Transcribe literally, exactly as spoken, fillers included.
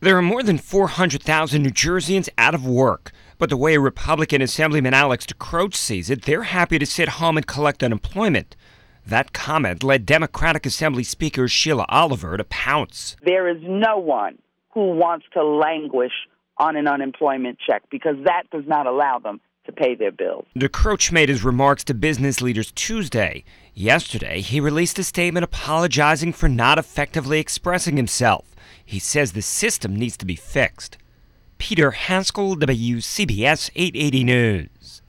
There are more than four hundred thousand New Jerseyans out of work. But the way Republican Assemblyman Alex DeCroce sees it, they're happy to sit home and collect unemployment. That comment led Democratic Assembly Speaker Sheila Oliver to pounce. There is no one who wants to languish on an unemployment check because that does not allow them to pay their bills. DeCroce made his remarks to business leaders Tuesday. Yesterday, he released a statement apologizing for not effectively expressing himself. He says the system needs to be fixed. Peter Haskell, W C B S eight eighty News.